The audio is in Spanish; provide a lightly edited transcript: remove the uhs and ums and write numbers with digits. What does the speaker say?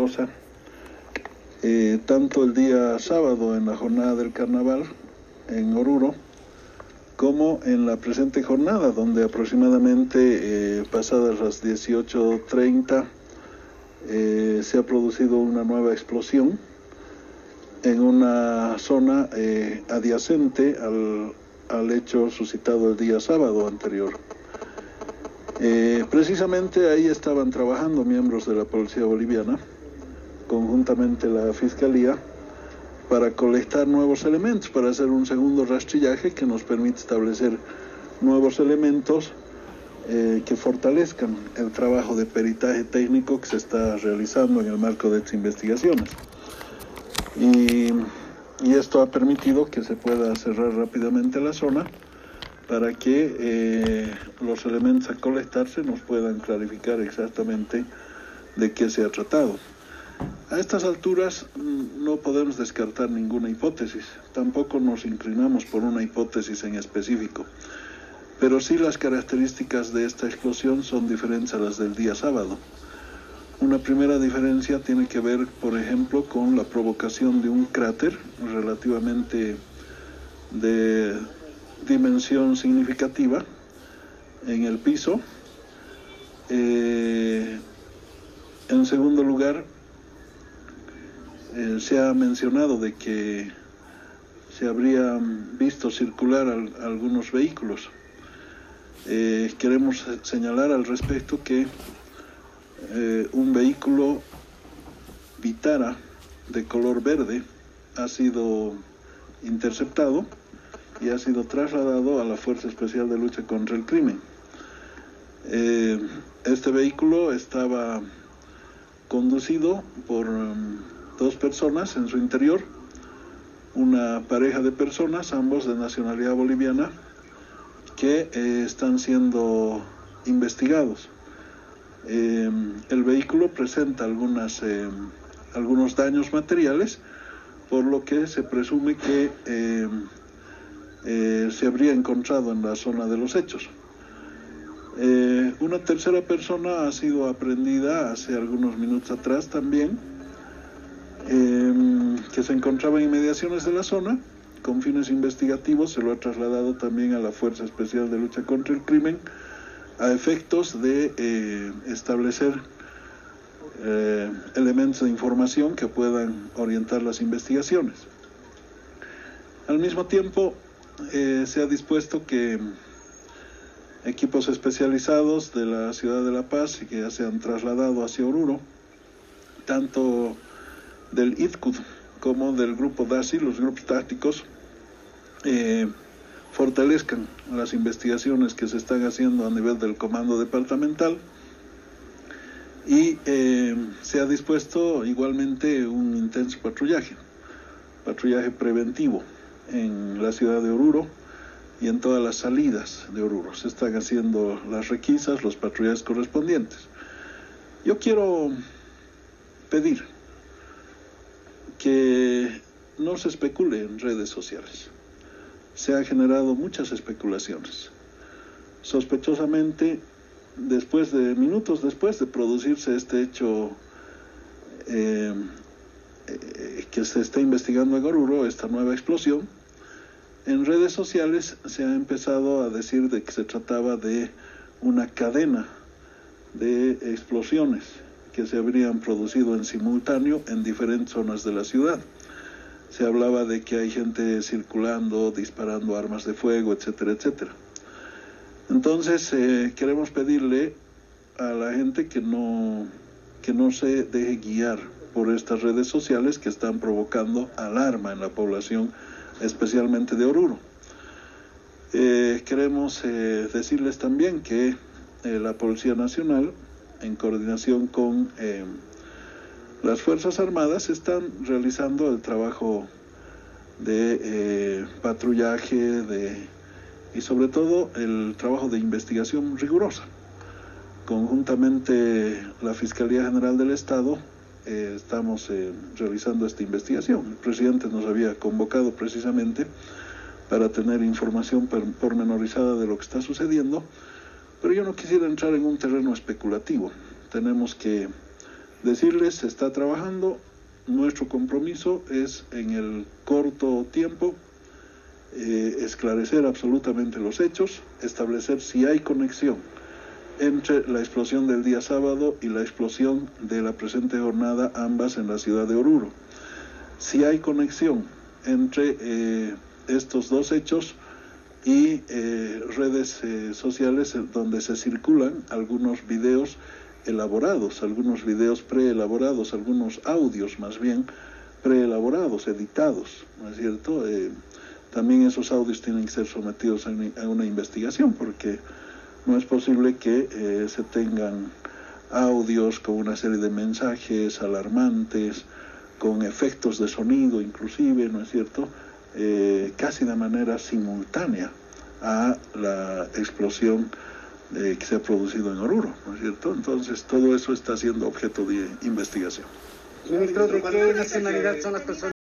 Zaragoza, tanto el día sábado en la jornada del carnaval en Oruro, como en la presente jornada, donde aproximadamente pasadas las 18:30 se ha producido una nueva explosión en una zona adyacente al hecho suscitado el día sábado anterior. Precisamente ahí estaban trabajando miembros de la Policía Boliviana, conjuntamente la Fiscalía, para colectar nuevos elementos, para hacer un segundo rastrillaje que nos permite establecer nuevos elementos que fortalezcan el trabajo de peritaje técnico que se está realizando en el marco de estas investigaciones. Y esto ha permitido que se pueda cerrar rápidamente la zona para que los elementos a colectarse nos puedan clarificar exactamente de qué se ha tratado. A estas alturas no podemos descartar ninguna hipótesis, tampoco nos inclinamos por una hipótesis en específico, pero sí las características de esta explosión son diferentes a las del día sábado. Una primera diferencia tiene que ver, por ejemplo, con la provocación de un cráter relativamente de dimensión significativa en el piso. En segundo lugar, se ha mencionado de que se habrían visto circular algunos vehículos. Queremos señalar al respecto que un vehículo Vitara de color verde ha sido interceptado y ha sido trasladado a la Fuerza Especial de Lucha contra el Crimen. Este vehículo estaba conducido por dos personas en su interior, una pareja de personas, ambos de nacionalidad boliviana, que están siendo investigados. El vehículo presenta algunos daños materiales, por lo que se presume que se habría encontrado en la zona de los hechos. Una tercera persona ha sido aprehendida hace algunos minutos atrás también, que se encontraba en inmediaciones de la zona. Con fines investigativos se lo ha trasladado también a la Fuerza Especial de Lucha contra el Crimen a efectos de establecer elementos de información que puedan orientar las investigaciones. Al mismo tiempo, se ha dispuesto que equipos especializados de la ciudad de La Paz y que ya se han trasladado hacia Oruro, tanto del ITCUD como del grupo DASI, los grupos tácticos, fortalezcan las investigaciones que se están haciendo a nivel del comando departamental, y se ha dispuesto igualmente un intenso patrullaje preventivo en la ciudad de Oruro y en todas las salidas de Oruro. Se están haciendo las requisas, los patrullajes correspondientes. Yo quiero pedir que no se especule en redes sociales. Se han generado muchas especulaciones. Sospechosamente, minutos después de producirse este hecho que se está investigando en Oruro, esta nueva explosión, en redes sociales se ha empezado a decir de que se trataba de una cadena de explosiones que se habrían producido en simultáneo en diferentes zonas de la ciudad. Se hablaba de que hay gente circulando, disparando armas de fuego, etcétera, etcétera. Entonces, queremos pedirle a la gente que no se deje guiar por estas redes sociales que están provocando alarma en la población, especialmente de Oruro. Queremos decirles también que la Policía Nacional, en coordinación con las Fuerzas Armadas, están realizando el trabajo de patrullaje y sobre todo el trabajo de investigación rigurosa. Conjuntamente la Fiscalía General del Estado estamos realizando esta investigación. El presidente nos había convocado precisamente para tener información pormenorizada de lo que está sucediendo, pero yo no quisiera entrar en un terreno especulativo. Tenemos que Decirles, se está trabajando, nuestro compromiso es en el corto tiempo esclarecer absolutamente los hechos, establecer si hay conexión entre la explosión del día sábado y la explosión de la presente jornada, ambas en la ciudad de Oruro. Si hay conexión entre estos dos hechos y redes sociales donde se circulan algunos videos elaborados, algunos videos preelaborados, algunos audios más bien preelaborados, editados, ¿no es cierto? También esos audios tienen que ser sometidos a una investigación, porque no es posible que se tengan audios con una serie de mensajes alarmantes, con efectos de sonido inclusive, ¿no es cierto?, casi de manera simultánea a la explosión que se ha producido en Oruro, ¿no es cierto? Entonces todo eso está siendo objeto de investigación. Ministro, ¿de qué nacionalidad son las personas?